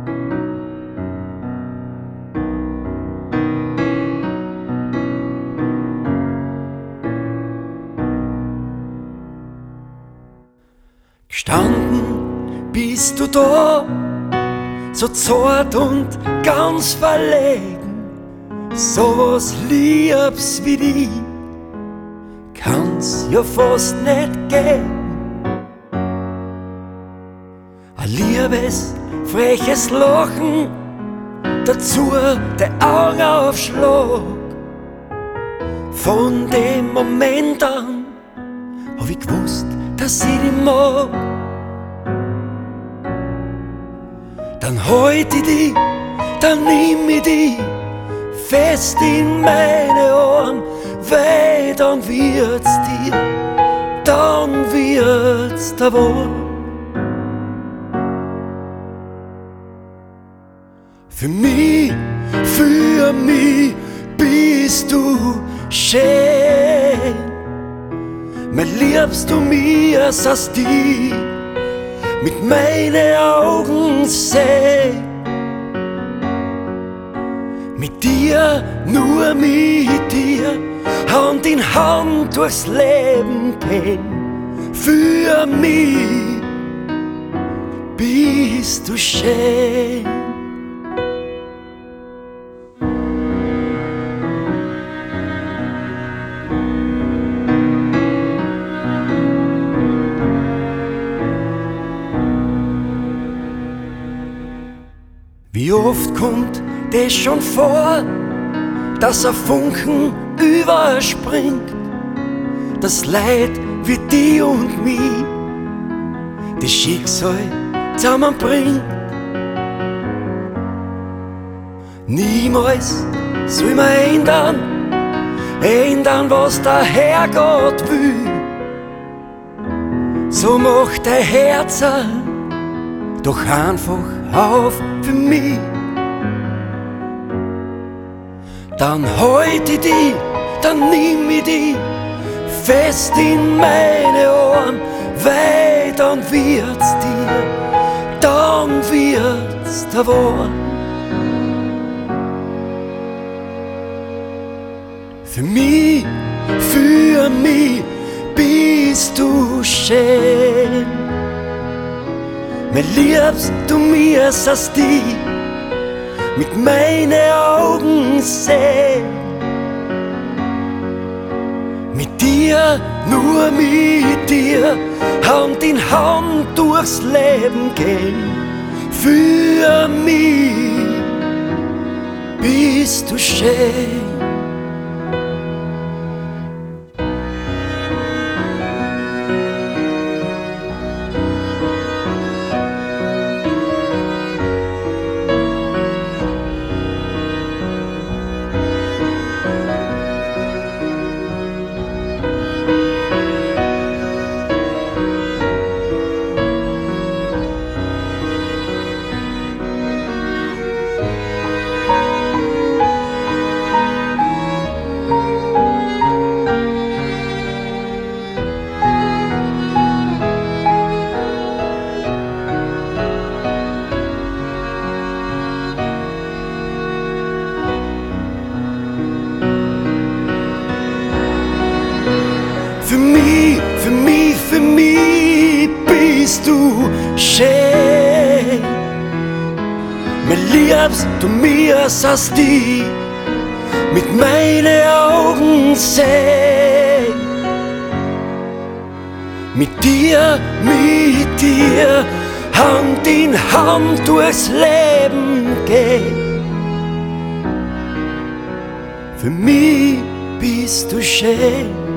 Gestanden bist du da, so zart und ganz verlegen. So was Liebs wie die kann's ja fast nicht geben. Ein liebes, freches Lachen, dazu der Augenaufschlag. Von dem Moment an hab ich gewusst, dass ich dich mag. Dann halt ich dich, dann nimm ich dich fest in meine Arme, weil dann wird's dir, dann wird's dir wohl. Für mich bist du schön. Mein Liebst du mir saßt die mit meinen Augen seh. Mit dir, nur mit dir, Hand in Hand durchs Leben gehen. Für mich bist du schön. Wie oft kommt das schon vor, dass ein Funken überspringt, das Leid wie die und mich das Schicksal zusammenbringt. Niemals soll man ändern, was der Herrgott will. So macht dein Herz doch einfach auf für mich. Dann halt ich dich, dann nimm ich dich fest in meine Arme, weil dann wird's dir wahr. Für mich bist du schön. Mein Liebst du mir saßt die mit meinen Augen seh. Mit dir, nur mit dir, Hand in Hand durchs Leben gehen. Für mich bist du schön. Für mich bist du schön. Mein Liebst du mir saßt die mit meinen Augen seh. Mit dir, Hand in Hand durchs Leben gehen. Für mich bist du schön.